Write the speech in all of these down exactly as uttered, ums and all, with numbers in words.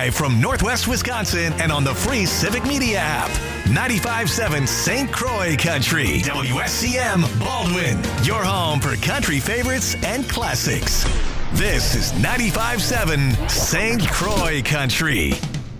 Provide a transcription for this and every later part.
live from Northwest Wisconsin and on the free Civic Media app. ninety-five point seven Saint Croix Country. W S C M Baldwin. Your home for country favorites and classics. This is ninety-five point seven Saint Croix Country.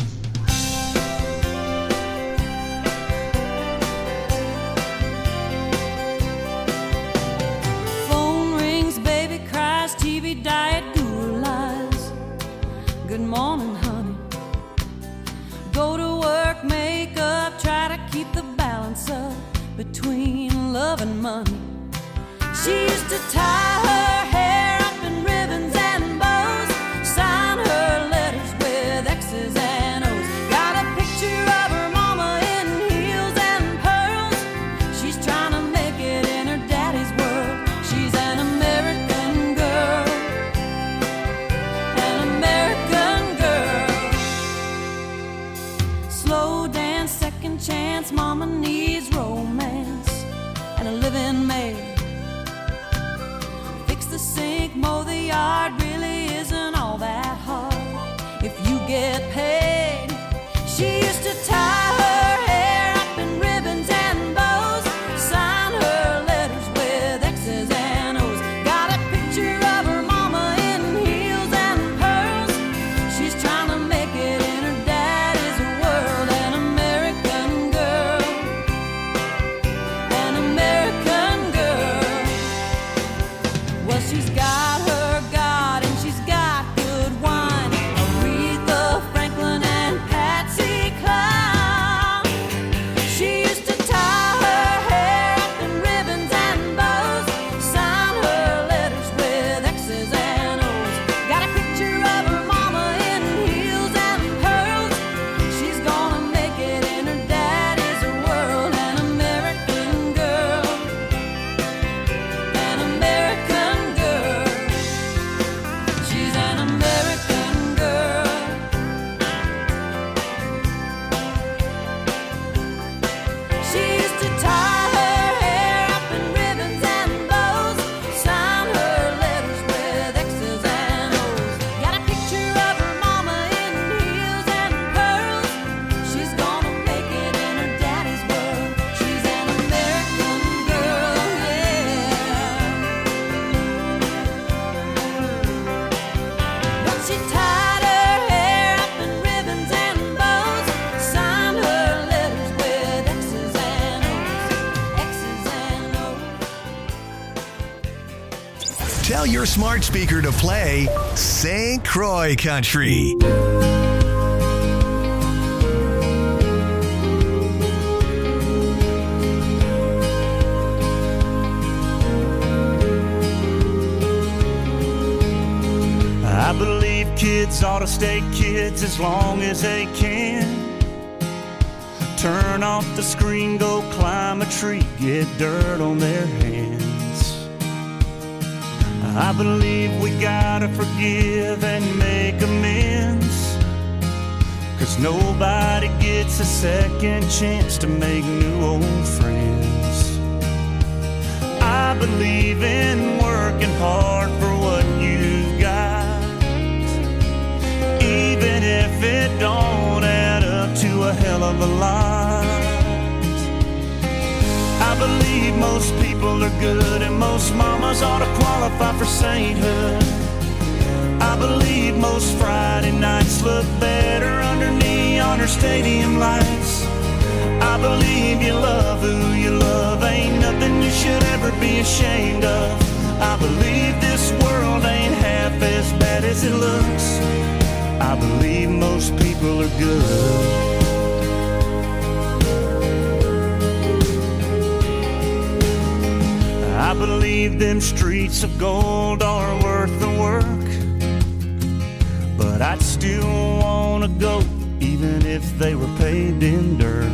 Phone rings, baby cries, T V diet, guru lies. Good morning, honey. Go to work, make up, try to keep the balance up between love and money. She used to tie her hair up in ribbons and bows, sign her letters with X's and O's. Got a picture of her mama in heels and pearls. She's trying to make it in her daddy's world. She's an American girl, an American girl. Slow dance, second chance, mama needs romance and a living maid. The sink, mow the yard, really isn't all that hard if you get paid. She used to tie her hair up in ribbons and bows, sign her letters with X's and O's. Got a picture of her mama in heels and pearls. She's trying to make it in her daddy's world. An American girl, an American girl. Well, she's got her God and she's got good wine. Aretha Franklin and Patsy Cline. She used to tie her hair up in ribbons and bows, sign her letters with X's and O's. Got a picture of her mama in heels and pearls. She's gonna make it in her daddy's world. An American girl, an American girl. She's an American girl. She used to tie her hair up in ribbons and bows, sign her letters with X's and O's. Got a picture of her mama in heels and pearls. She's gonna make it in her daddy's world. She's an American girl, yeah. But she tied her hair up in ribbons and bows, signed her letters with X's and O's, X's and O's. Tell your smart speaker to play Saint Croix Country. I believe kids ought to stay kids as long as they can. Turn off the screen, go climb a tree, get dirt on their hands. I believe we gotta forgive and make amends, 'cause nobody gets a second chance to make new old friends. I believe in working hard for what you've got, even if it don't add up to a hell of a lot. I believe most people are good and most mamas ought to qualify for sainthood. I believe most Friday nights look better under neon or stadium lights. I believe you love who you love, ain't nothing you should ever be ashamed of. I believe this world ain't half as bad as it looks. I believe most people are good. I believe them streets of gold are worth the work, but I'd still wanna go even if they were paved in dirt.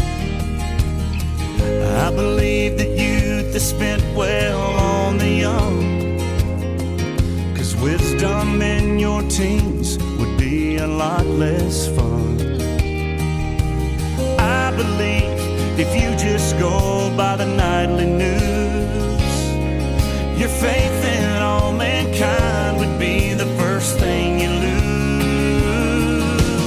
I believe that youth is spent well on the young, 'cause wisdom in your teens would be a lot less fun. I believe if you just go by the nightly news, your faith in all mankind would be the first thing you lose.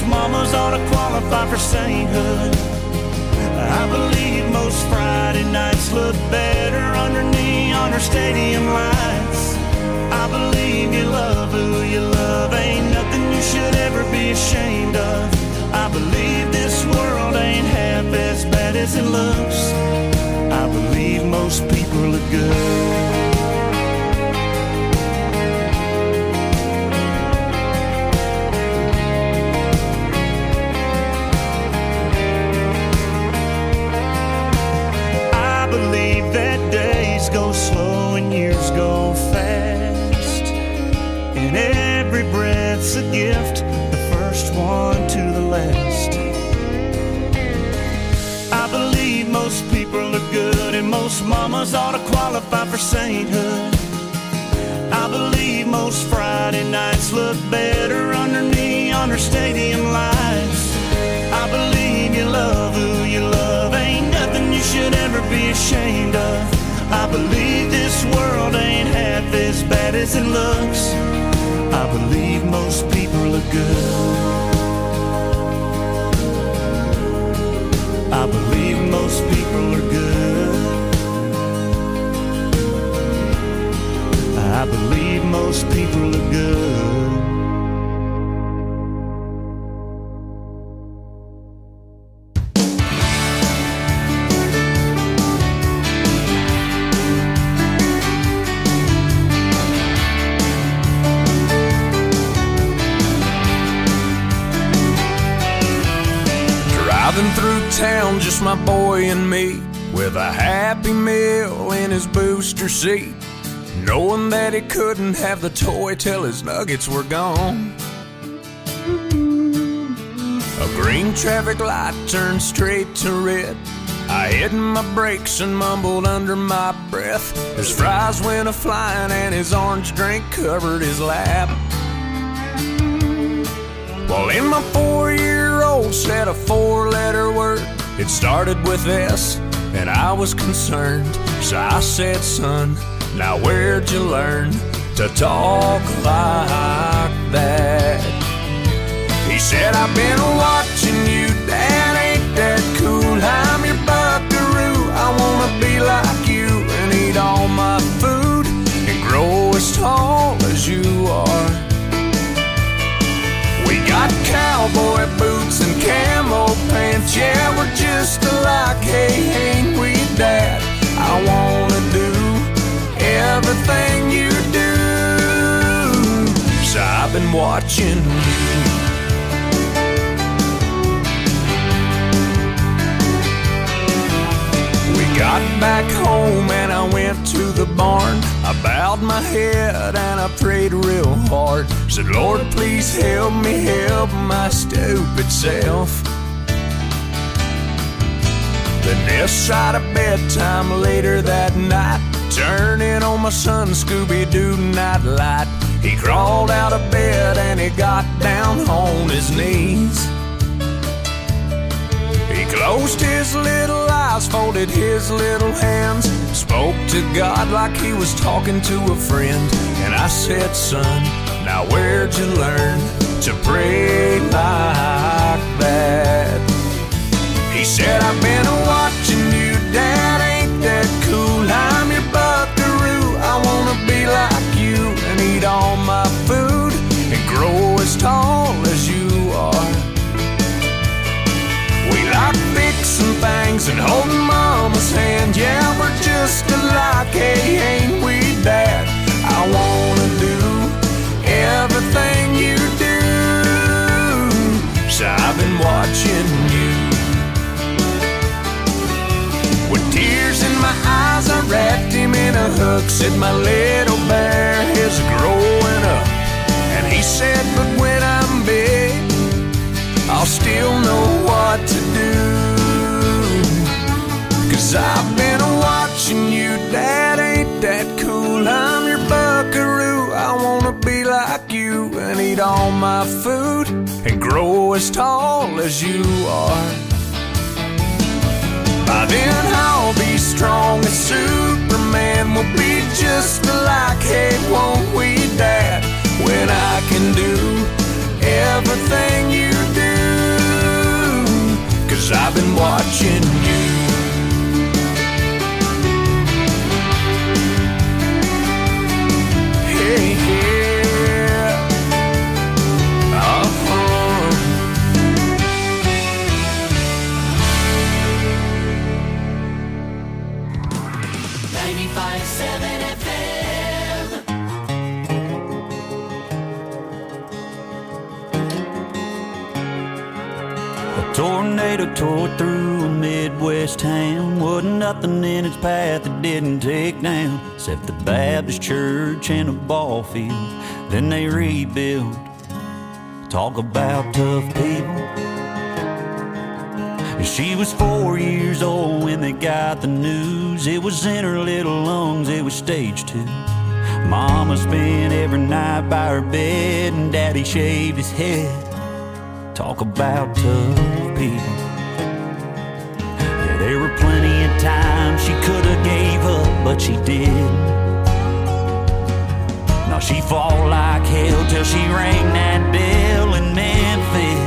most mamas ought to qualify for sainthood. I believe most Friday nights look better under neon or stadium lights. I believe you love who you love, ain't nothing you should ever be ashamed of. I believe this world ain't half as bad as it looks. I believe most people are good. I believe that days go slow and years go fast, and every breath's a gift, the first one to the last. I believe most people are good and most mamas ought to qualify for sainthood. I believe most Friday nights look better under neon or stadium lights. I believe you love who you love, ain't nothing you should ever be ashamed of. I believe this world ain't half as bad as it looks. I believe most people are good. I believe most people are good. I believe most people are good. Driving through town, just my boy and me, with a Happy Meal in his booster seat, knowing that he couldn't have the toy till his nuggets were gone. A green traffic light turned straight to red. I hit my brakes and mumbled under my breath. His fries went a-flying and his orange drink covered his lap. Well, in my four-year-old said a four-letter word. It started with S, and I was concerned. So I said, son, now where'd you learn to talk like that? He said, I've been watching you, Dad, ain't that cool? I'm your buckaroo, I wanna be like you and eat all my food and grow as tall as you are. We got cowboy boots and camo pants, yeah, we're just alike, hey, ain't we, Dad? I wanna do everything you do, so I've been watching you. We got back home and I went to the barn. I bowed my head and I prayed real hard. Said, Lord, please help me help my stupid self. Then this side of bedtime later that night, turning on my son Scooby-Doo nightlight. He crawled out of bed and he got down on his knees. He closed his little eyes, folded his little hands, spoke to God like he was talking to a friend. And I said, son, now where'd you learn to pray like that? He said, I've been watching you, Dad, ain't that cool? I'm your buckaroo, I wanna be like you and eat all my food and grow as tall as you are. We like fixing things and holding Mama's hand, yeah, we're just alike, hey, ain't we, Dad? I wanna do everything you do, so I've been watching you. With tears in my eyes, I wrapped him in a hug, said my little bear is growing up. And he said, but when I'm big, I'll still know what to do. Cause I've been watching you, Dad, ain't that cool? I'm your buckaroo, I wanna be like you and eat all my food and grow as tall as you are. By then I'll be strong as Superman, we'll be just alike, hey, won't we, Dad? When I can do everything you do, I'm watching you. Hey, yeah. Uh-huh. ninety-five point seven F M. A tornado tore through a Midwest town. Wasn't nothing in its path it didn't take down, except the Baptist church and a ball field. Then they rebuilt. Talk about tough people. She was four years old when they got the news. It was in her little lungs, it was stage two. Mama spent every night by her bed, and Daddy shaved his head. Talk about tough people. Yeah, there were plenty of times she could have gave up, but she didn't. Now she fought like hell till she rang that bell in Memphis.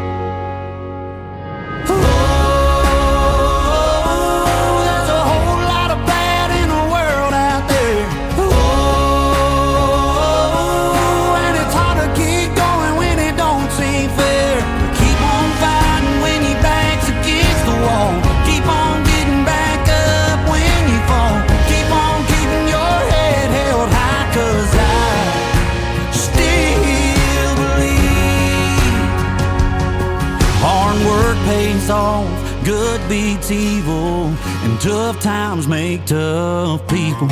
Off, good beats evil, and tough times make tough people.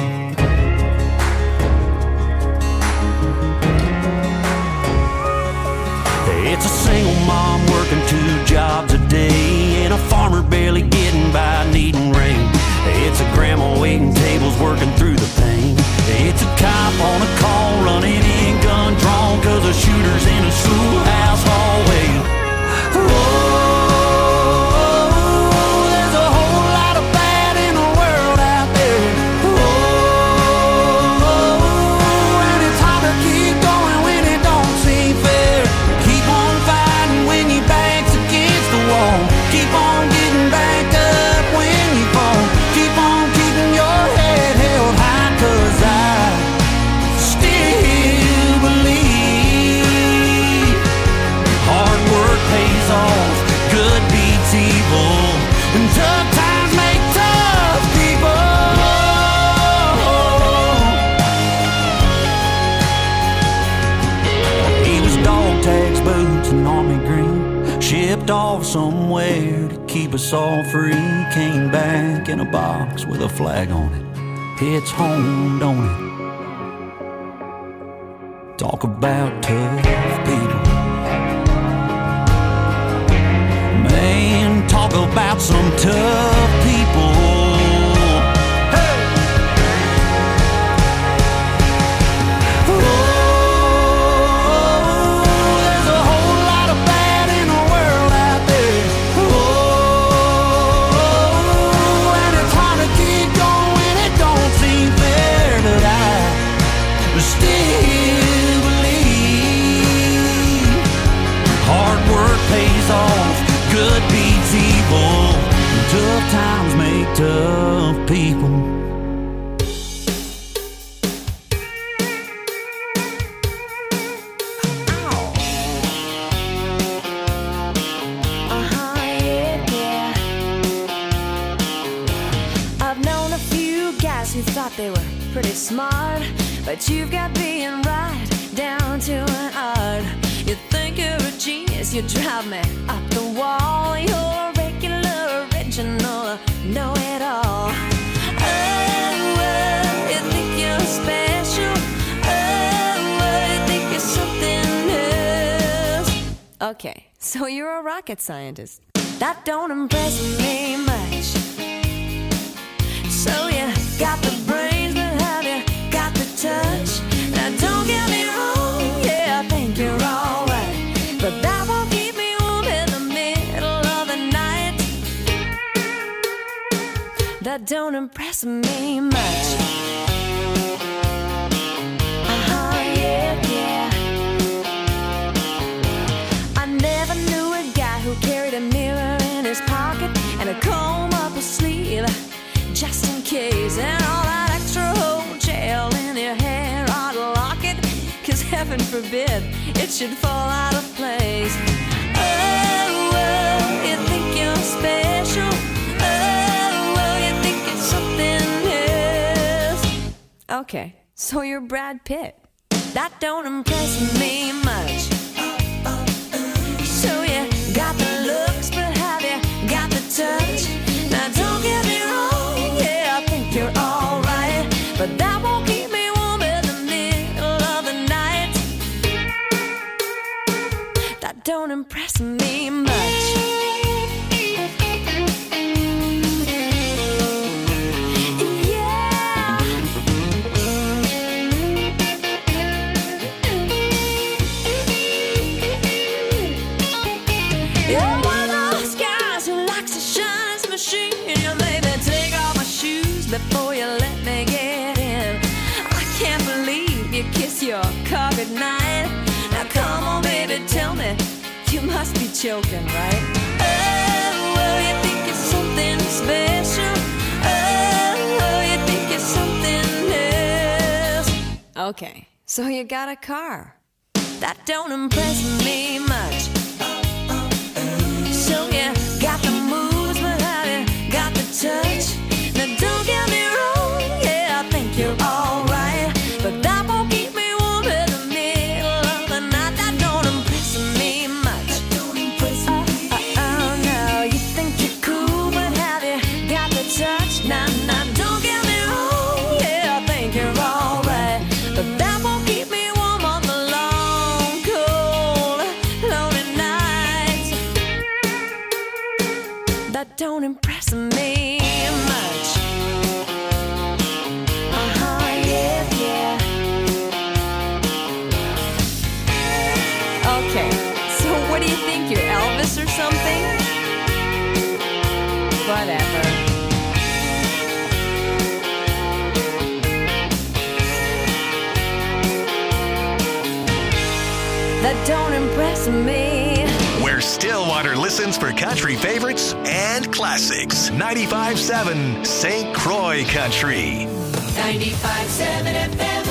It's a single mom working two jobs a day, and a farmer barely getting by needing rain. It's a grandma waiting tables working through the pain. It's a cop on a call running in gun drawn, cause a shooter's in a schoolhouse hallway. Whoa. Shipped off somewhere to keep us all free. Came back in a box with a flag on it. It's home, don't it? Talk about tough people. Man, talk about some tough people. Good beats evil. Tough times make tough people. Uh-huh, yeah, yeah. I've known a few guys who thought they were pretty smart, but you've got being right down to an art. You think you're a genius, you drive me up the wall. You're a regular, original, know-it-all. Oh, oh, you think you're special. Oh, oh, you think you're something else. Okay, so you're a rocket scientist. That don't impress me much. So you got the brains, but have you got the touch? Now don't get me wrong, yeah, I think you're all right, but that won't keep me warm in the middle of the night. That don't impress me much. Uh-huh, yeah, yeah. I never knew a guy who carried a mirror in his his pocket and a comb up his sleeve, just in case. And all that extra hotel in your hair ought to lock it, 'cause heaven forbid it should fall out of place. Oh, well, you think you're special. Oh, well, you think it's something else. Okay, so you're Brad Pitt. That don't impress me much. So you got the looks, but have you got the touch? Now don't get me wrong, yeah, I think you're alright, but that won't keep me warm in the middle of the night. That don't impress me much. You're one of those guys who likes to shine his machine. You maybe take off my shoes before you let me get in. I can't believe you kiss your car goodnight. Now come on, baby, tell me, you must be joking, right? Oh, well, you think it's something special. Oh, well, you think it's something else. Okay, so you got a car. That don't impress me much. So you got the moves, but have you got the touch? Now don't get me wrong, yeah, I think you're alright, but that won't keep me warm in the middle of the night. That don't impress me much. That don't impress me. Oh, oh, oh, no, you think you're cool, but have you got the touch? Now, now, don't get me wrong, yeah, I think you're alright, but that won't keep me warm on the long, cold, lonely nights. That don't impress me much. Uh-huh, yeah, yeah. Okay, so what do you think, you're Elvis or something? Whatever. That don't impress me. Where Stillwater listens for country favorites and classics. ninety-five seven Saint Croix Country. ninety-five seven F M.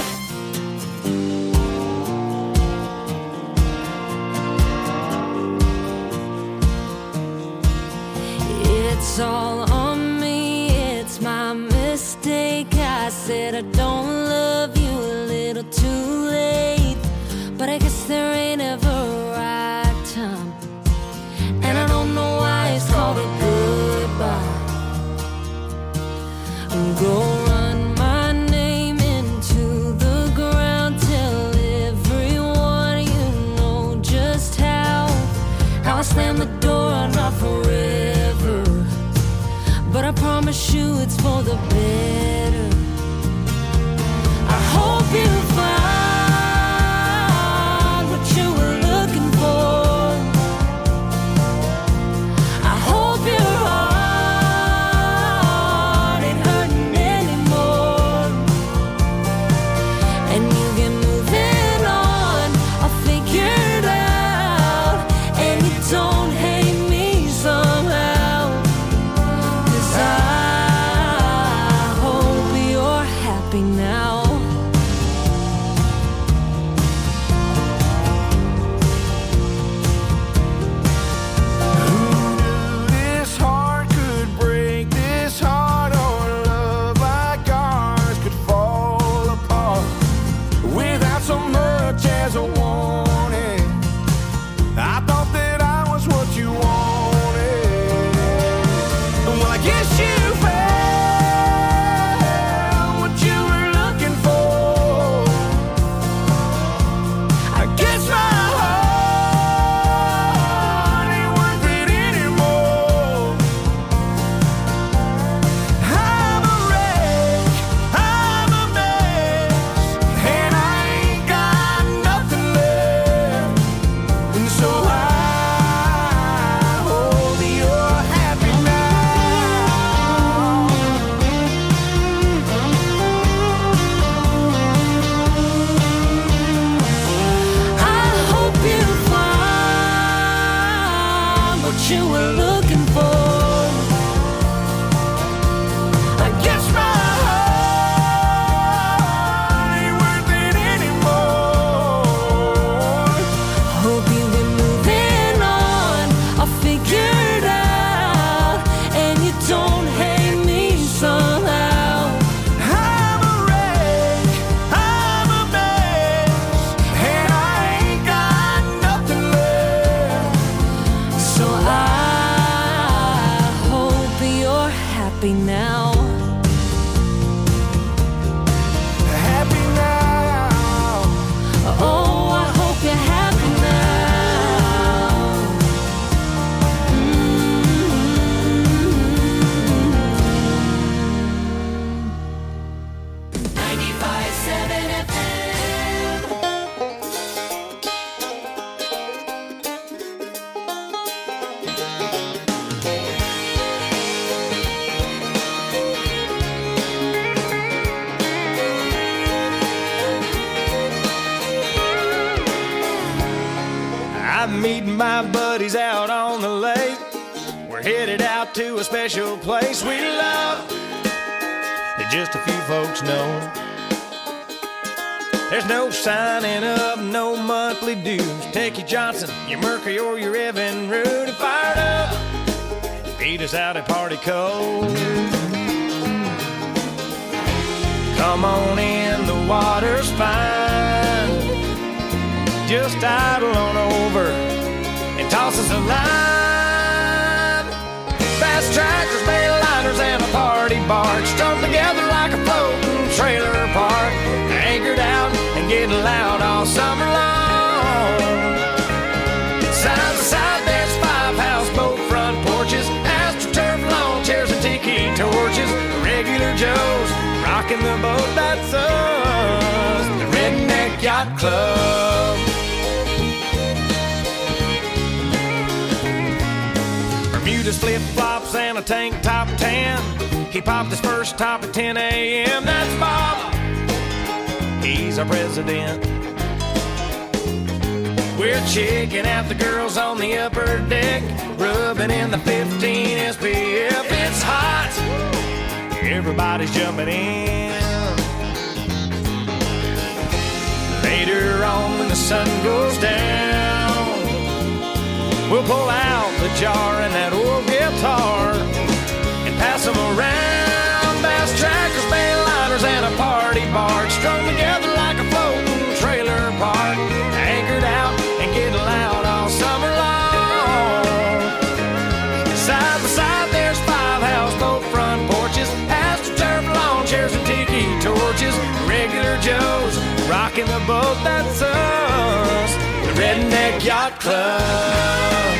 It's all on me, it's my mistake. I said I don't love you a little too late, but I guess there ain't ever a right time, and I don't know why it's called a goodbye. Go run my name into the ground, tell everyone you know just how how I slam the door, not forever, but I promise you it's for the better. I hope you find what you were looking for. I hope your heart ain't hurting anymore, and you can move it on. I'll figure it out, and you don't hate me somehow, 'cause I hope what you were looking for. I guess my heart ain't worth it anymore. Hope you've been moving on, I figured out, and you don't hate me somehow. I'm a wreck, I'm a mess, and I ain't got nothing left. So I hope you're happy now. Happy now. Oh, I hope you're happy now. ninety-five seven F M. I'm meeting my buddies out on the lake. We're headed out to a special place we love that just a few folks know. There's no signing up, no monthly dues. Take your Johnson, your Mercury, or your Evan Root and fired up. Meet us out at Party Cove. Come on in, the water's fine. Just idle on over and toss us a line. Fast trackers, mainliners, and a party barge strung together like a floating trailer park. Anchored out and getting loud all summer long. Side by side, there's five houseboat front porches, AstroTurf lawn chairs and tiki torches. Regular Joes rocking the boat, that's us, the Redneck Yacht Club. Bermuda's flip-flops and a tank top tan. He popped his first top at ten a.m. That's Bob, he's our president. We're checking out the girls on the upper deck, rubbing in the fifteen S P F. It's hot, everybody's jumping in. Later on when the sun goes down, we'll pull out the jar and that old guitar and pass them around. Bass trackers, mainliners, and a party barge strung together like a floating trailer park. Anchored out and getting loud all summer long. Side by side, there's five houseboat front porches, AstroTurf lawn chairs and tiki torches. Regular Joes rocking the boat, that's us, the Redneck Yacht Club.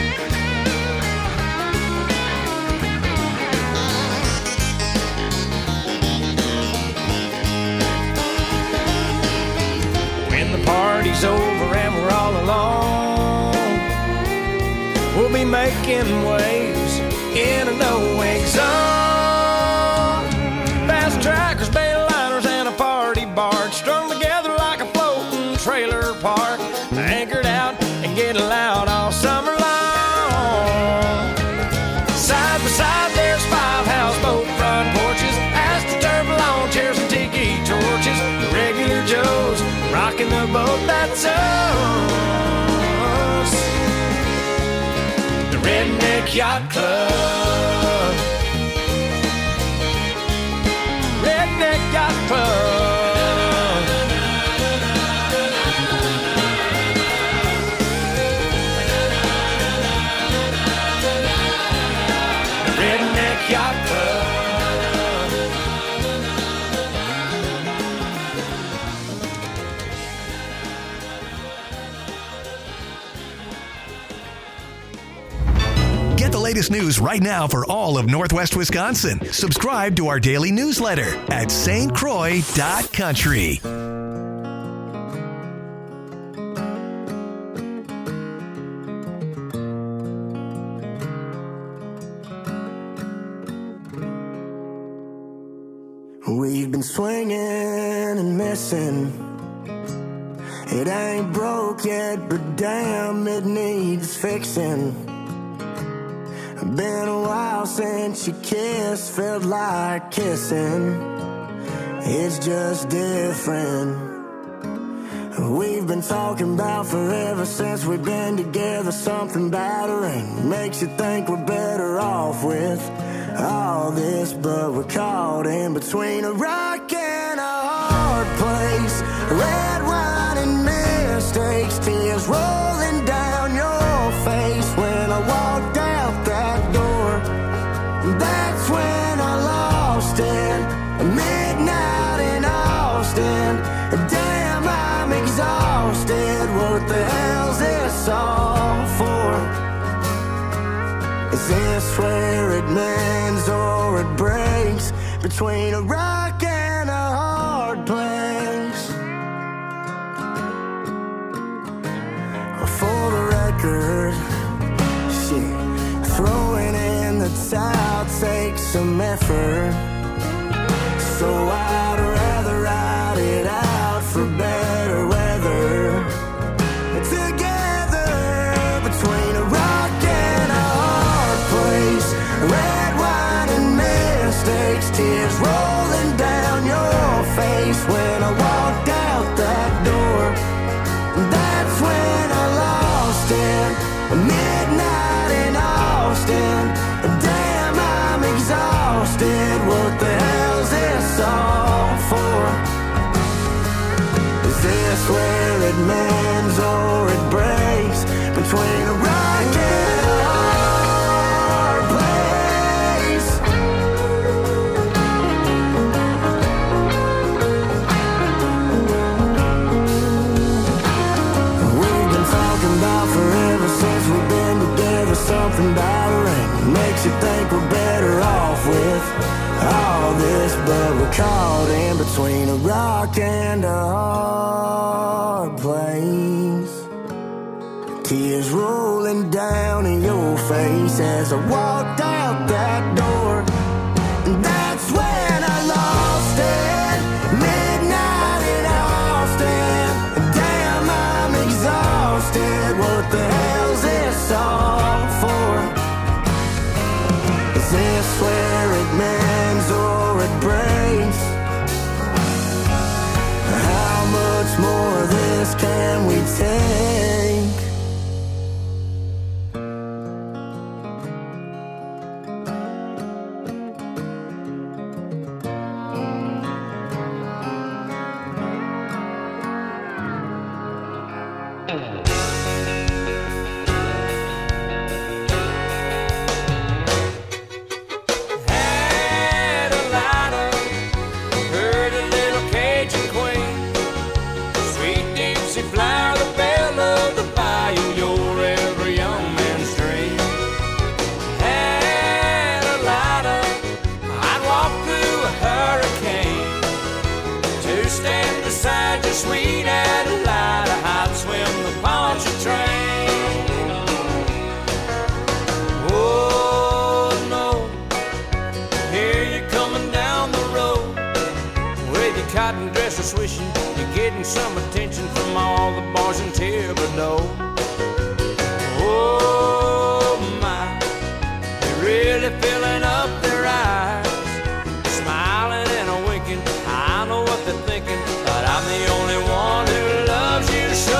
When the party's over and we're all alone, we'll be making waves in a no-wake zone. Fast trackers, mainliners, and a party barge strung together like a floating trailer park. Anchored out and getting loud all summer long. Side by side, there's five houseboat front porches, AstroTurf lawn chairs and tiki torches. The Regular Joes rocking the boat, that's us, the Redneck Yacht Club. Redneck Yacht Club. Redneck Yacht Club. Get the latest news right now for all of Northwest Wisconsin. Subscribe to our daily newsletter at S T Croix dot country. We've been swinging and missing. It ain't broke yet, but damn, it needs fixing. Been a while since you kissed, felt like kissing. It's just different. We've been talking about forever since we've been together. Something about her and makes you think we're better off with all this, but we're caught in between a rock and a hard place. Red wine and mistakes, tears rolling down your face. When I walked out that door, that's when I lost it. Midnight in Austin, damn, I'm exhausted. What the hell's this all for? Is this where it mends or it breaks? Between a rock and a hard place. For the record, shit, throwing in the towel takes some effort. So I'd rather ride it out for better weather. Together between a rock and a hard place. Red wine and mistakes, tears rolling down your face. When I walked out that door, that's when I lost it. Midnight in Austin, damn, I'm exhausted. What the hell's this all for? Is this where it mends or it breaks? Between a rock and a hard place. We've been talking about forever since we've been together. Something about her and makes you think we're better off with all this, but we're caught in between a rock and a hard place. Tears rolling down in your face as I walked out that door. And that's when I lost it. Midnight in Austin. Damn, I'm exhausted. What the hell's this all for? Is this where it mends or it breaks? How much more of this can we take? Had a lighter, heard a little Cajun queen. Sweet Dixie flower, the belle of the bayou, you're every young man's dream. Had a lighter, I'd walk through a hurricane to stand beside your sweet Adelina. I'd swim the Pontchartrain. Oh no, here you're coming down the road with your cotton dresser swishing. You're getting some attention from all the bars in Thibodeau. Oh my, they're really filling up their eyes, smiling and a winking. I know what they're thinking, but I'm the only one who loves you so.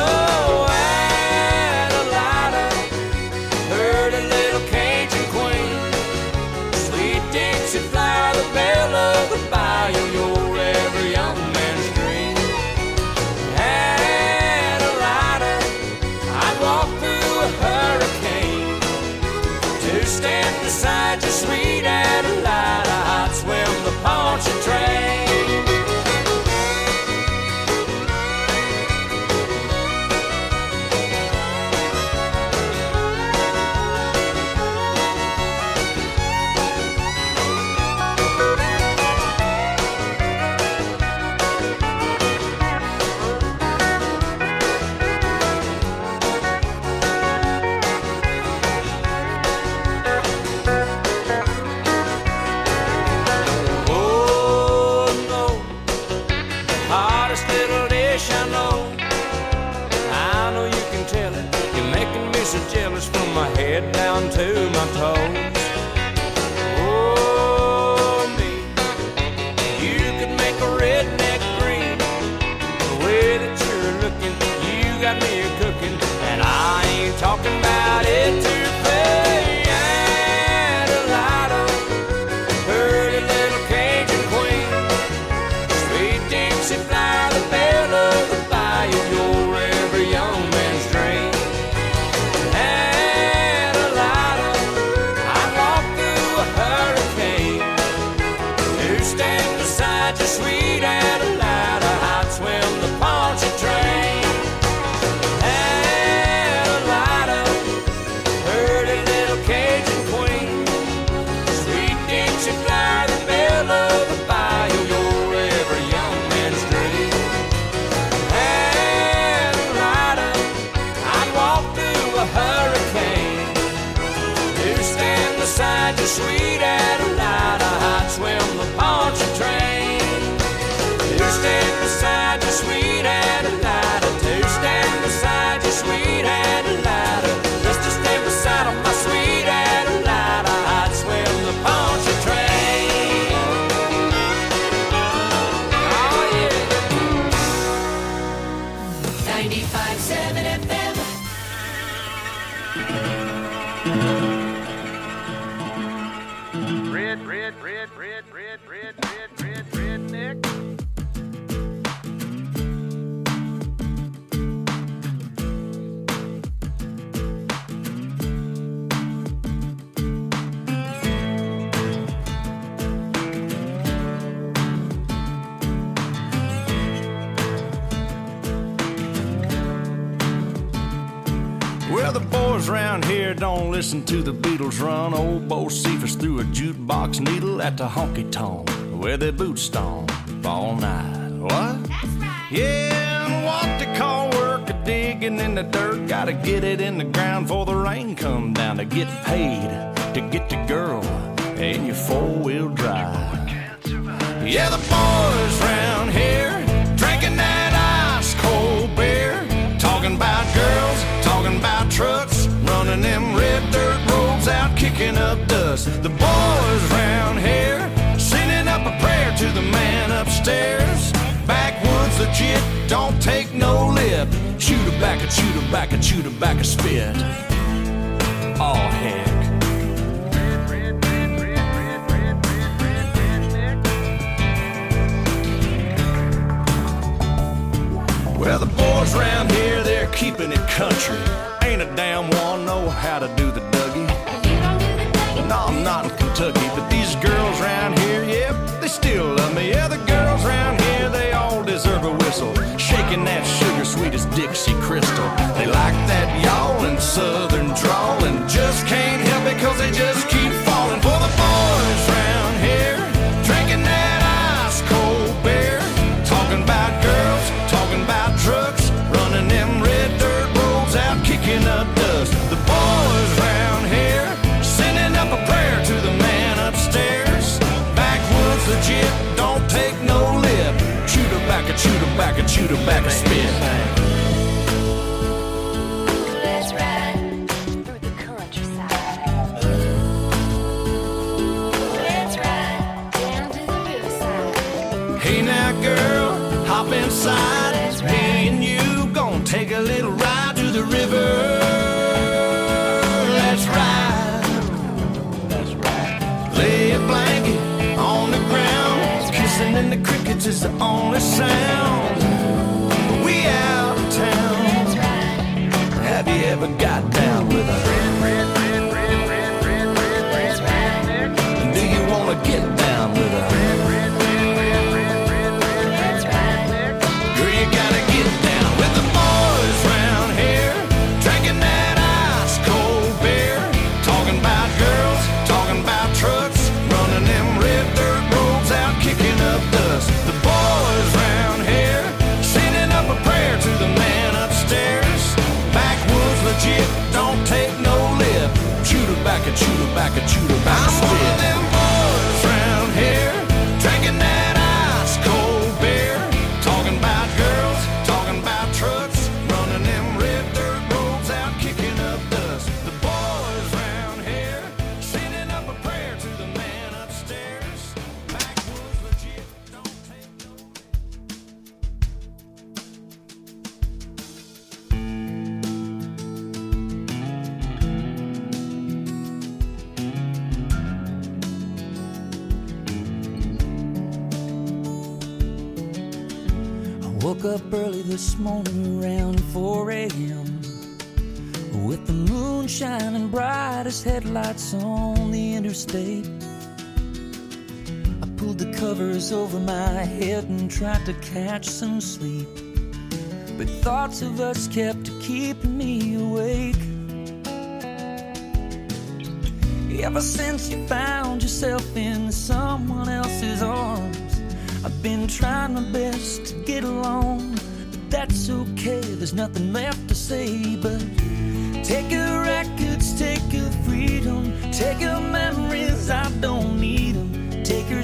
Adelina, heard a little Cajun queen. Sweet Dixie flower, the belle of the bayou, you're every young man's dream. Adelina, I'd walk through a hurricane to stand beside your sweet Adelina. I'd swim the Pontchartrain. head down to my toes. beside you, sweet Adelina, I'd swim the Pontchartrain. To stand beside you, sweet Adelina, to stand beside you, sweet Adelina, just to stand beside my sweet Adelina, I'd swim the Pontchartrain. Oh yeah. ninety-five point seven F M. Red, red, red, red, red, red, red, red, redneck. Well, the boys around here don't listen to the Beatles run. Old Bo Cephas threw a jukebox needle at the honky-tonk where their boots stomp all night. What? That's right. Yeah, and what they call work a digging in the dirt. Gotta get it in the ground before the rain come down to get paid to get the girl in your four-wheel drive. Yeah, the boys around here drinking that ice-cold beer, talking about girls, talking about trucks, running them red dirt roads out, kicking up dust. The boys around here sending up a prayer to the man upstairs. Backwoods legit, don't take no lip. Chew tobacco, chew tobacco, chew tobacco, spit. Oh heck. Well, the boys around here, they're keeping it country. Ain't a damn one know how to do the Dougie. No, I'm not in Kentucky, but these girls around here, yep, they still love me. Yeah, the girls around here, they all deserve a whistle. Shaking that sugar sweet as Dixie Crystal. They like that yawling southern drawl and just can't help it cause they just keep falling for the boys around here. Drinking that ice cold beer, talking about girls, talking about trucks, running them red dirt roads out, kicking up dust. The boys around here sending up a prayer to the man upstairs. Backwoods legit, don't take no lip. Chew tobacco, chew tobacco, chew tobacco, spit. Let's ride through the countryside. Let's ride down to the riverside. Hey now girl, hop inside. Me and you gon' take a little ride to the river. Let's ride. That's right. Lay a blanket on the ground. Kissing in the crickets is the only sound. We out of town. Have you ever got down with a red, red, red, red, red, red, red, red, red? Do you wanna get down with a red, red, red, red, red, red, red, red? Girl, you gotta get down with the boys round here, drinking that ice cold beer, talking about girls, talking about trucks, running them red dirt roads out, kicking up dust. The boys round here sending up a prayer to the man upstairs. Backwoods legit, don't take no lip. Chew tobacco, chew tobacco, chew tobacco, spit. I'm one of them boys round here, drinking that ice cold beer, talking about girls, talking about trucks, running them red dirt roads out, kicking up dust. The boys round here sending up a prayer to the man upstairs. Backwoods legit, don't take no Woke up early this morning around four a.m. with the moon shining bright as headlights on the interstate. I pulled the covers over my head and tried to catch some sleep, but thoughts of us kept keeping me awake. Ever since you found yourself in someone else's arms, I've been trying my best to get along, but that's okay, there's nothing left to say but take your records, take your freedom, take your memories,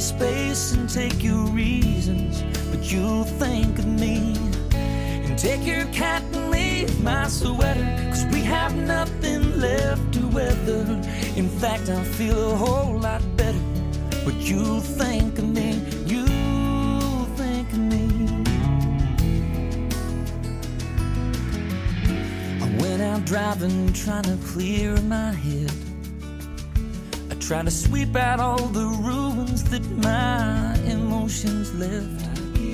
space and take your reasons, but you'll think of me. And take your cat and leave my sweater, 'cause we have nothing left to weather. In fact, I feel a whole lot better, but you'll think of me, you'll think of me. I went out driving, trying to clear my head. I try to sweep out all the ruins that my emotions left.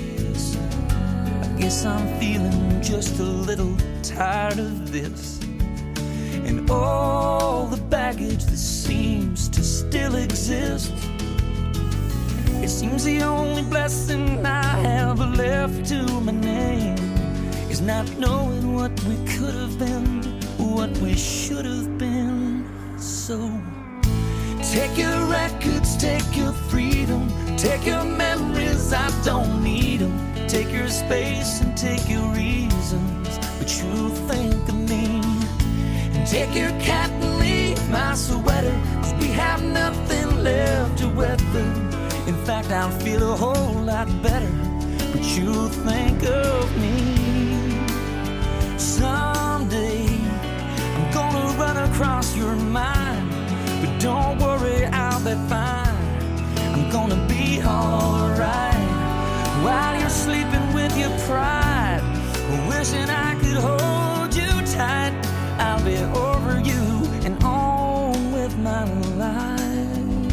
I guess I'm feeling just a little tired of this, and all the baggage that seems to still exist. It seems the only blessing I have left to my name is not knowing what we could have been, what we should have been. So take your records, take your freedom, take your memories, I don't need them. Take your space and take your reasons, but you think of me. And take your cat and leave my sweater, 'cause we have nothing left to weather. In fact, I'll feel a whole lot better, but you think of me. Someday I'm gonna run across your mind, but don't worry, I'll be fine. I'm gonna be alright while you're sleeping with your pride, wishing I could hold you tight. I'll be over you and on with my life.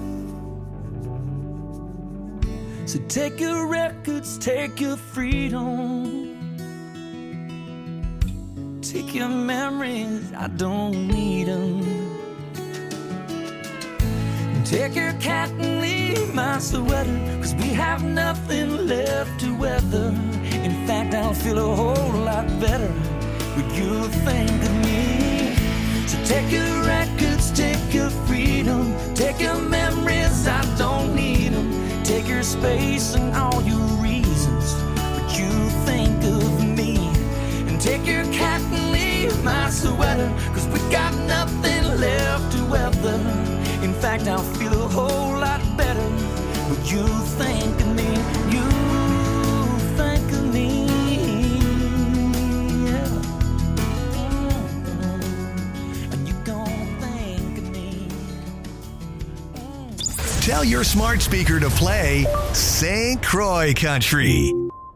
So take your records, take your freedom, take your memories, I don't need them. Take your cat and leave my sweater, 'cause we have nothing left to weather. In fact, I'll feel a whole lot better, but you'll think of me. So take your records, take your freedom, take your memories, I don't need them. Take your space and all your reasons, but you think of me. And take your cat and leave my sweater, 'cause we got nothing left to weather. In fact, I'll feel a whole lot better, but you think of me, you think of me, yeah. And you gon' think of me. Tell your smart speaker to play Saint Croix Country.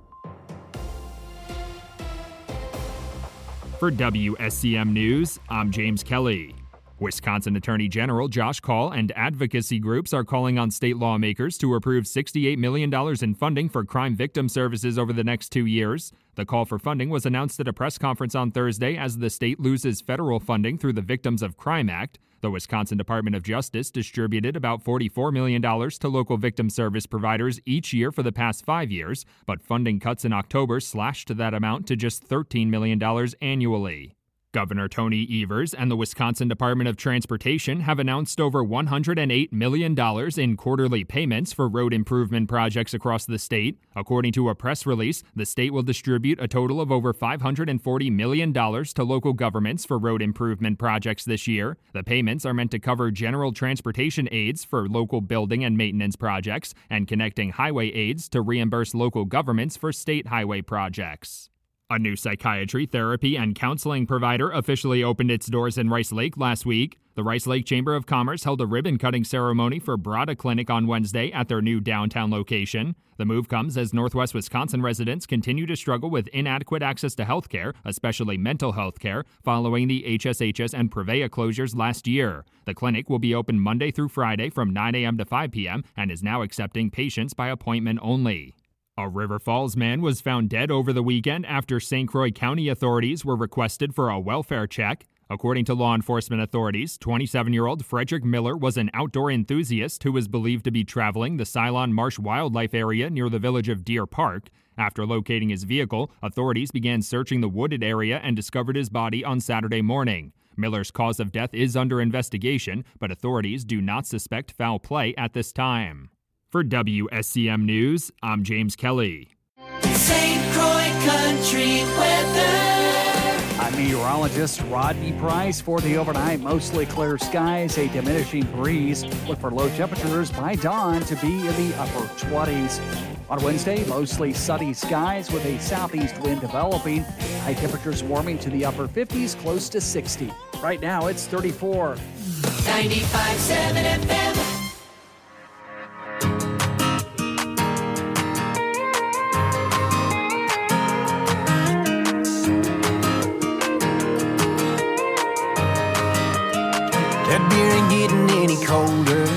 For W S C M News, I'm James Kelly. Wisconsin Attorney General Josh Kaul and advocacy groups are calling on state lawmakers to approve sixty-eight million dollars in funding for crime victim services over the next two years. The call for funding was announced at a press conference on Thursday as the state loses federal funding through the Victims of Crime Act. The Wisconsin Department of Justice distributed about forty-four million dollars to local victim service providers each year for the past five years, but funding cuts in October slashed that amount to just thirteen million dollars annually. Governor Tony Evers and the Wisconsin Department of Transportation have announced over one hundred eight million dollars in quarterly payments for road improvement projects across the state. According to a press release, the state will distribute a total of over five hundred forty million dollars to local governments for road improvement projects this year. The payments are meant to cover general transportation aids for local building and maintenance projects and connecting highway aids to reimburse local governments for state highway projects. A new psychiatry, therapy, and counseling provider officially opened its doors in Rice Lake last week. The Rice Lake Chamber of Commerce held a ribbon-cutting ceremony for Brada Clinic on Wednesday at their new downtown location. The move comes as Northwest Wisconsin residents continue to struggle with inadequate access to health care, especially mental health care, following the H S H S and Prevea closures last year. The clinic will be open Monday through Friday from nine a.m. to five p.m. and is now accepting patients by appointment only. A River Falls man was found dead over the weekend after Saint Croix County authorities were requested for a welfare check. According to law enforcement authorities, twenty-seven-year-old Frederick Miller was an outdoor enthusiast who was believed to be traveling the Ceylon Marsh Wildlife Area near the village of Deer Park. After locating his vehicle, authorities began searching the wooded area and discovered his body on Saturday morning. Miller's cause of death is under investigation, but authorities do not suspect foul play at this time. For W S C M News, I'm James Kelly. Saint Croix Country weather. I'm meteorologist Rodney Price for the overnight. Mostly clear skies, a diminishing breeze. Look for low temperatures by dawn to be in the upper twenties. On Wednesday, mostly sunny skies with a southeast wind developing. High temperatures warming to the upper fifties, close to sixty. Right now, it's thirty-four. ninety-five point seven F M. That beer ain't getting any colder,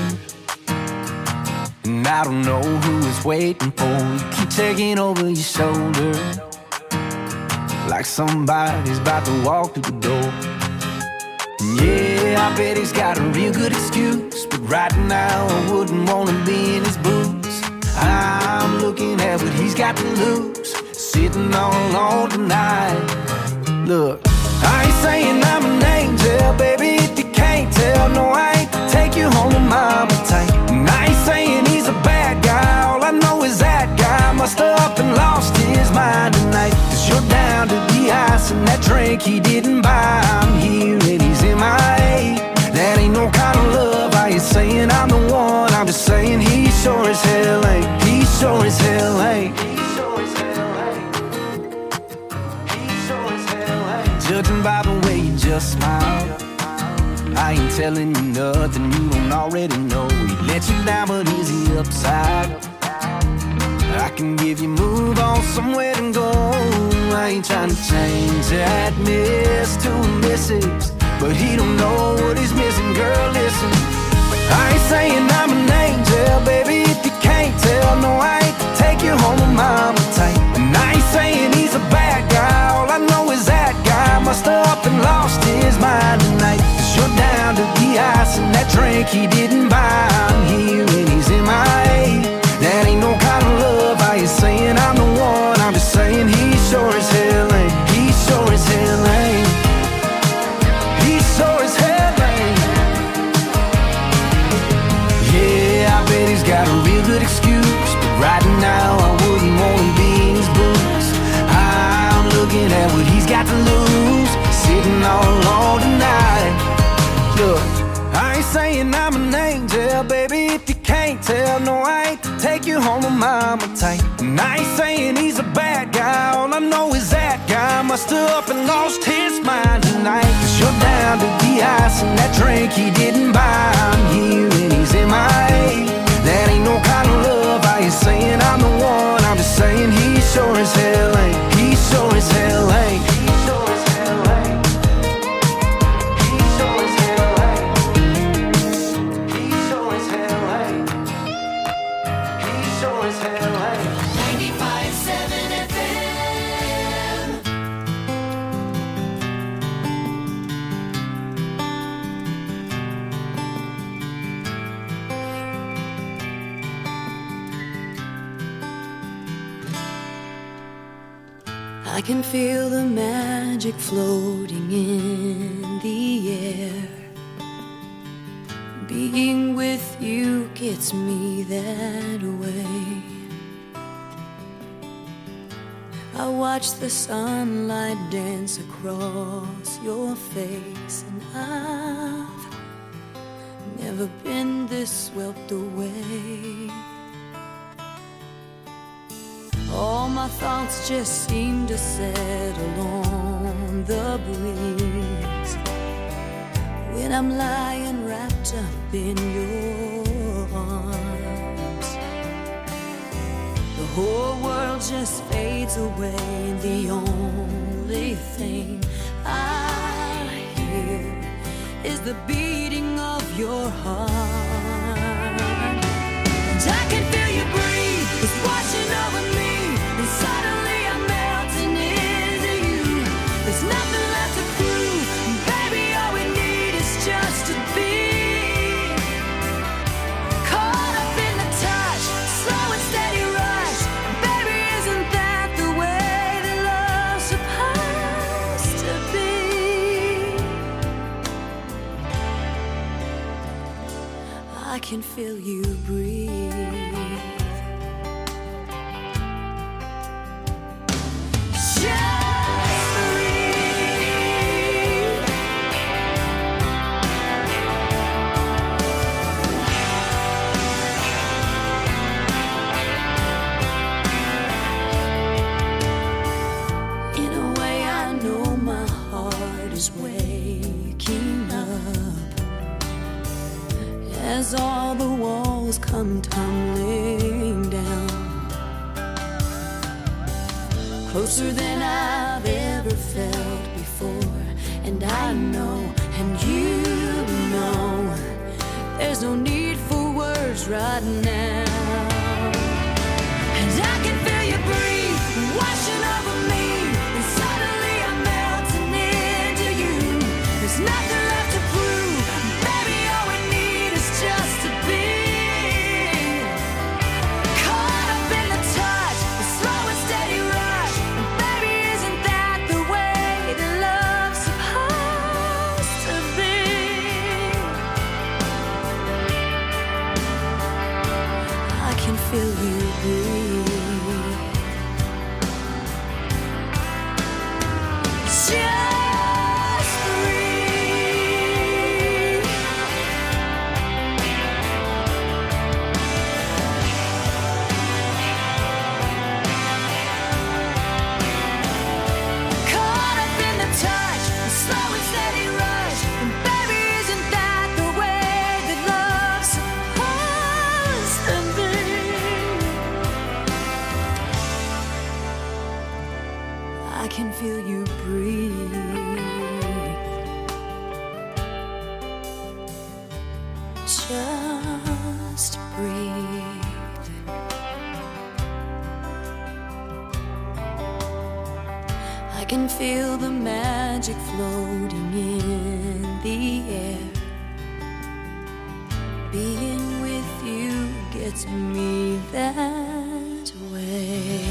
and I don't know who is waiting for you. Keep taking over your shoulder, like somebody's about to walk through the door. And yeah, I bet he's got a real good excuse, but right now I wouldn't want to be in his boots. I'm looking at what he's got to lose, sitting all alone tonight. Look, I ain't saying I'm an angel, baby, if you can't tell. No, I ain't to take you home to mama tight. And I ain't saying he's a bad guy, all I know is that guy must have up and lost his mind tonight. Cause you're down to the ice and that drink he didn't buy. I'm here and he's in my A. That ain't no kind of love. I ain't saying I'm the one, I'm just saying he sure as hell ain't. He sure as hell ain't. Judging by the way you just smile, I ain't telling you nothing you don't already know. He let you down, but is he upside? I can give you move on somewhere to go. I ain't trying to change that miss to a missus, but he don't know what he's missing. Girl, listen, I ain't saying I'm an angel, baby, if you can't tell. No, I ain't to take you home with mama tight. And I ain't saying he's a bad guy, all I know is that guy must have up and lost his mind tonight. Cause you're down to the ice and that drink he didn't buy. I'm here and he's in my A. That ain't no kind of love. I ain't saying I'm the one, I'm just saying he sure as hell ain't. He sure as hell ain't. He sure as hell ain't. Yeah, I bet he's got a real good excuse, but right now I wouldn't want to be in his boots. I'm looking at what he's got to lose, sitting all alone tonight. Look, I ain't saying I'm an angel, baby, if you can't tell. No, I ain't to take you home with mama tight. And I ain't saying he's a bad guy, all I know is that guy must have up and lost his mind tonight. Cause you're down to the ice and that drink he didn't buy. I'm here and he's in my A. That ain't no kind of love. I ain't saying I'm the one, I'm just saying he sure as hell ain't. He sure as hell ain't. He sure as hell ain't. He sure as hell ain't. He sure as hell ain't. He sure as hell ain't. ninety-five point seven F M. I can feel the magic floating in the air. Being with you gets me that way. I watch the sunlight dance across your face, and I've never been this swept away. All my thoughts just seem to settle on the breeze when I'm lying wrapped up in your arms. The whole world just fades away, and the only thing I hear is the beating of your heart. And I can feel you breathe, it's washing over me. And suddenly I'm melting into you. There's nothing left to prove. Baby, all we need is just to be caught up in the touch, slow and steady rush. Baby, isn't that the way that love's supposed to be? I can feel you breathe. Just breathe. as all the walls come tumbling down. Closer than I've ever felt before. And I know, and you know, there's no need for words right now. And I can feel you breathe, washing over me. And suddenly I'm melting into you. There's nothing left to prove. Baby, all we need is just to be caught up in the touch, the slow and steady rush. And baby, isn't that the way that love's supposed to be? I can feel you breathe. Just breathe. Caught up in the touch, the slow and steady rush. And baby, isn't that the way that love's supposed to be? I can feel you breathe. Just breathe. I can feel the magic floating in the air. Being with you gets me that way.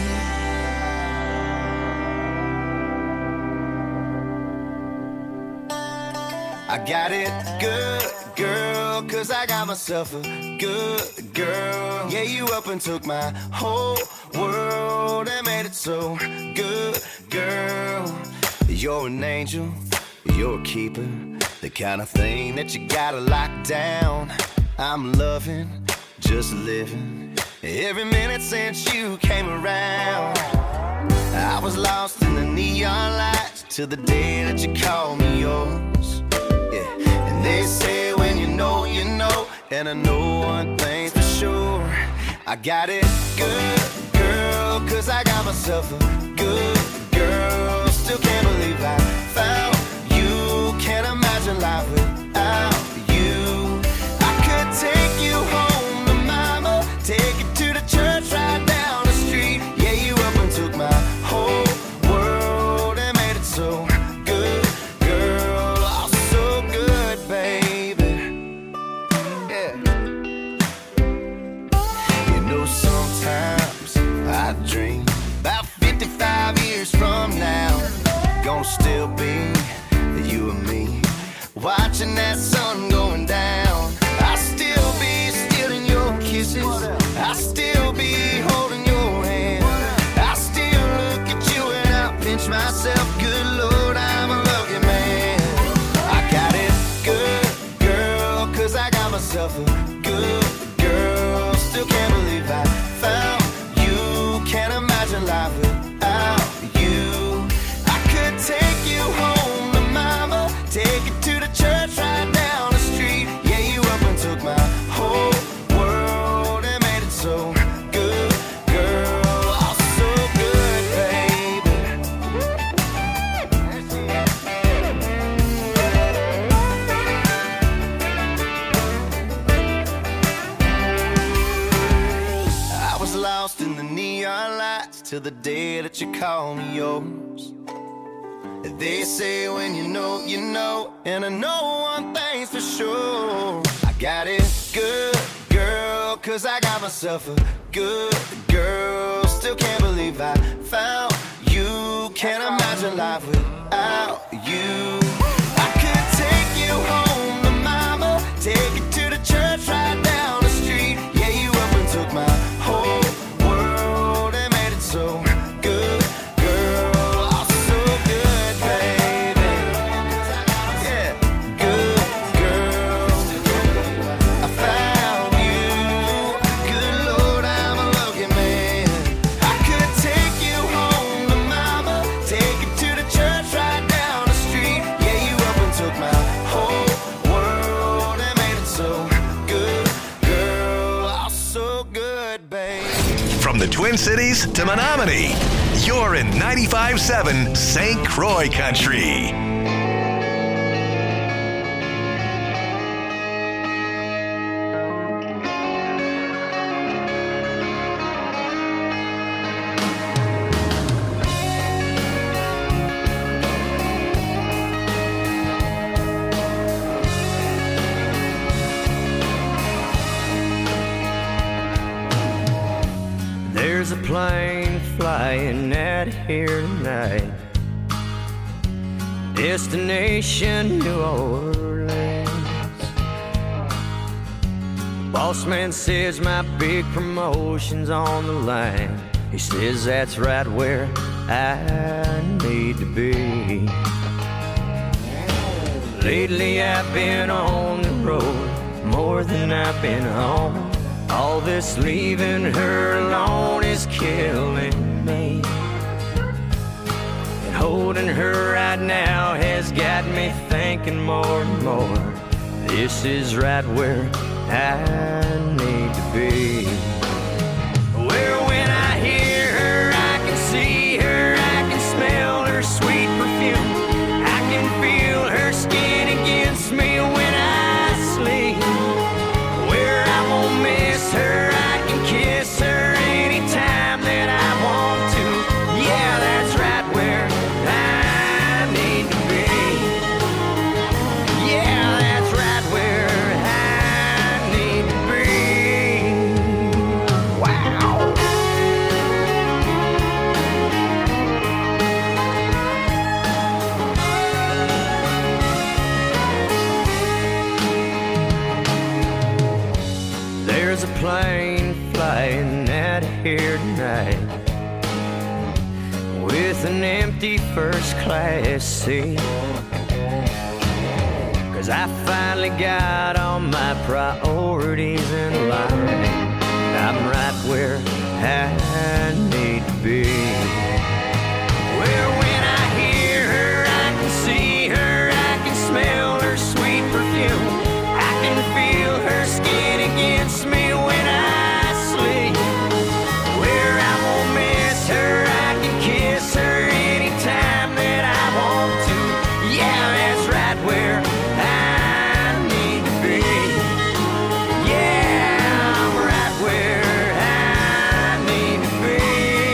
I got it good, girl, cause I got myself a good girl. Yeah, you up and took my whole world and made it so good, girl. You're an angel, you're a keeper, the kind of thing that you gotta lock down. I'm loving, just living, every minute since you came around. I was lost in the neon lights till the day that you called me yours. Yeah, and they say when you know, you know, and I know one thing's for sure. I got it good, girl, cause I got myself a good girl. Still can't believe I found you. Can't imagine life without you. I could take you home to mama, take you to the church right down the street. Yeah, you up and took my whole world and made it so good, girl. Oh, so good, baby. Yeah. You know, sometimes I dream about fifty-five years from now, gonna still be you and me, watching that sun going down. I'll still be stealing your kisses, I'll still be holding your hand. I still look at you and I pinch myself. Good Lord, I'm a lucky man. I got it good, girl, cause I got myself a good girl. Still can't believe I found you. Can't imagine life without you. I could take you home to mama, take you to the church right down the street. Yeah, you up and took my whole world and made it so good, girl. Oh, so good, baby. I was lost in the neon lights till the day that you called me yours. They say when you know, you know, and I know one thing's for sure. I got it good, girl, cause I got myself a good girl. Still can't believe I found you. Can't imagine life without you. I could take you home to mama, take you to the church right down the street. Yeah, you up and took my whole world and made it so good, girl. Oh, so good, baby. Yeah, good girl. I found you. Good Lord, I'm a lucky man. I could take you home to mama, take you to the church right down the street. Yeah, you up and took my whole the Twin Cities to Menominee, you're in ninety-five seven Saint Croix Country. There's a plane flying out here tonight, destination New Orleans. Boss man says my big promotion's on the line. He says that's right where I need to be. Lately I've been on the road more than I've been home. All this leaving her alone is killing me. And holding her right now has got me thinking more and more. This is right where I need to be. Where when I hear her, I can see her, I can smell her sweet perfume. I can feel her skin against me when I sleep. Where I won't miss her, I can kiss her anytime that I want to. Yeah, that's right where I need to be. Yeah, that's right where I need to be. Wow. There's a plane flying out of here tonight with an empty first class seat. Cause I finally got all my priorities in line. I'm right where I need to be. Where when I hear her, I can see her, I can smell her sweet perfume. I can feel her skin against me when I sleep. Where I won't miss her, I can kiss her anytime that I want to. Yeah, that's right where I need to be. Yeah, I'm right where I need to be.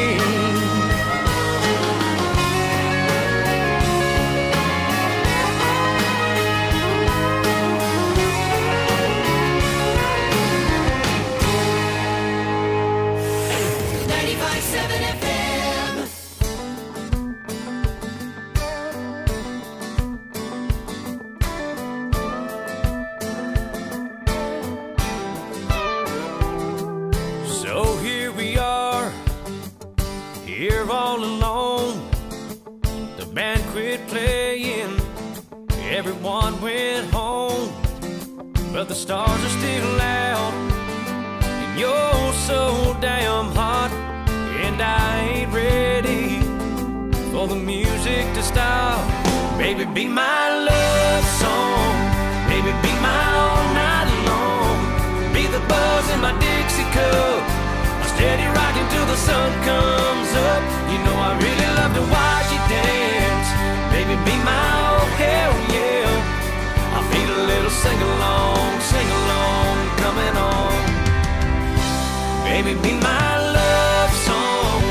ninety-five seven F M. So here we are, here all alone. The band quit playing, everyone went home. But the stars are still out, and you're so damn hot. And I ain't ready for the music to stop. Baby, be my love song. Baby, be my all night long. Be the buzz in my Dixie cup. I'm steady rocking till the sun comes up. You know I really love to watch you dance. Baby, be my oh hell yeah. I feel a little sing-along, sing-along coming on. Baby, be my love song.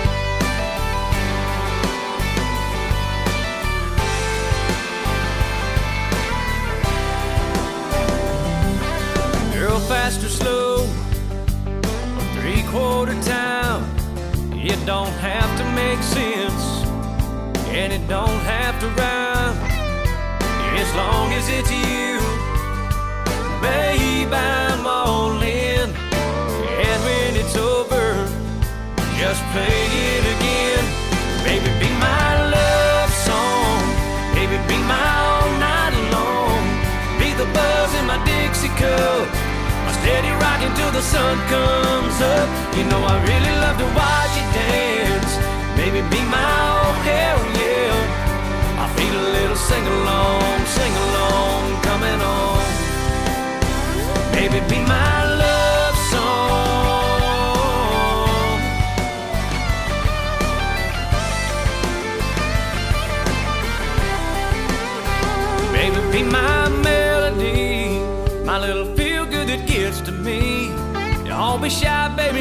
Girl, fast or slow, three-quarter time. It don't have to make sense, and it don't have to rhyme. As long as it's you, babe, I'm all in. And when it's over, just play it again. Baby, be my love song. Baby, be my all night long. Be the buzz in my Dixie cup. I'm steady rocking till the sun comes up. You know I really love to watch you dance. Baby, be my oh hell yeah. I feel a little sing-along, sing-along coming on. Baby, be my love song.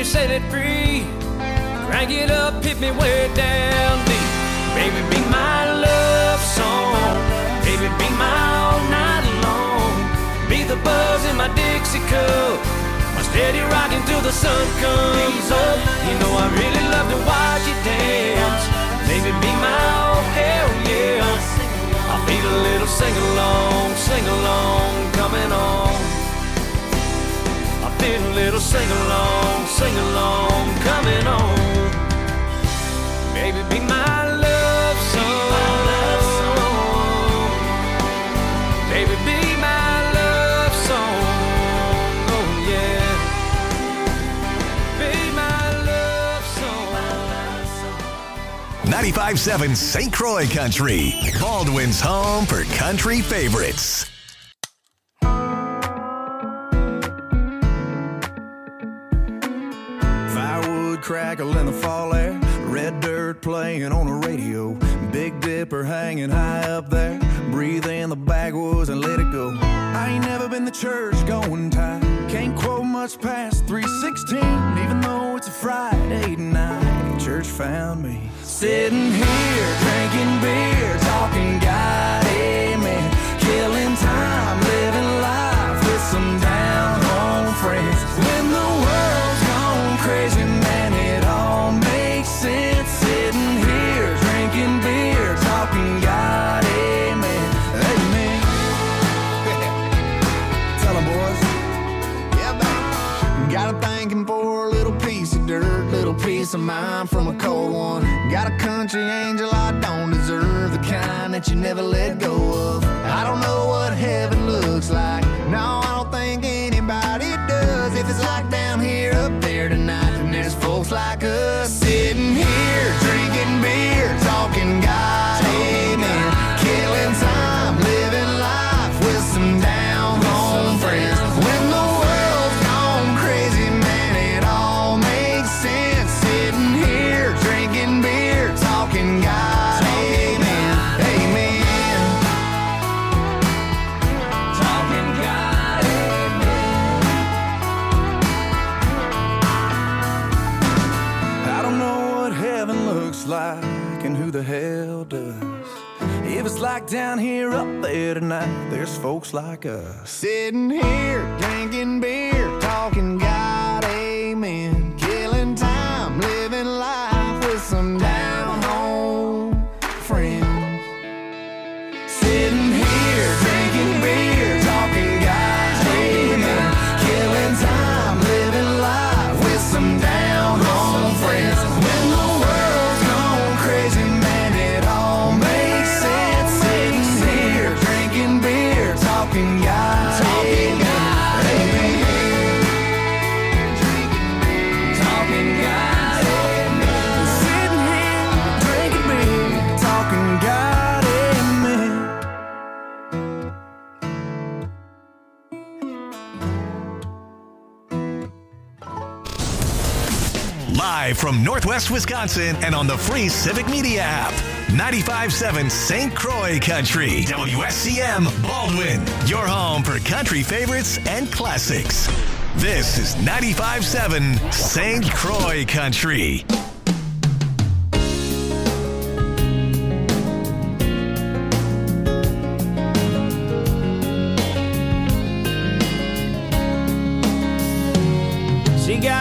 set it free. Crank it up, hit me way down deep. Baby, be my love song. Baby, be my all night long. Be the buzz in my Dixie cup, my steady rocking till the sun comes up. You know I really love to watch you dance. Baby, be my oh hell yeah. I feel a little sing-along, sing-along coming on. I feel a little sing-along, sing-along coming on. Baby, be my love song. Baby, be my love song. Oh yeah. Be my love song. ninety-five point seven Saint Croix Country, Baldwin's home for country favorites. Firewood crackle in the fall air, red dirt playing on the radio, Big Dipper hanging high up there, breathe in the backwoods and let it go. I ain't never been to church going type, can't quote much past three sixteen, even though it's a Friday night. Church found me sitting here drinking beer, talking God, amen, killing time, living life with some down home friends. When the world's gone crazy, man, it all makes sense. Sitting here drinking beer, talking God, amen, amen. Tell 'em, boys. Yeah, man. Got a thanking for a little piece of dirt, little piece of mind from a cold one. Got a country angel I don't deserve, the kind that you never let go of. I don't know what heaven looks like, no, I don't think anybody does. If it's like down here, up there tonight, then there's folks like us sitting here drinking beer, talking God, amen, killing time, living life with some down home friends. When the world's gone crazy, man, it all makes sense. Sitting here drinking beer, talking God, amen, amen, talking God, amen. I don't know what heaven looks like and who the hell does. If it's like down here, up there tonight, there's folks like us sitting here drinking beer, talking God, amen, killing time, living life with some down home friends. Sitting here drinking beer, talking God, amen, killing time, living life with some down home friends. When the world's gone crazy, man, it all makes sense. Sitting here drinking beer, talking God, amen, amen, talking God, amen. Sitting here drinking beer, talking God, amen. Live from Northwest Wisconsin and on the free Civic Media app. ninety-five point seven Saint Croix Country. W S C M Baldwin. Your home for country favorites and classics. This is ninety-five point seven Saint Croix Country. She got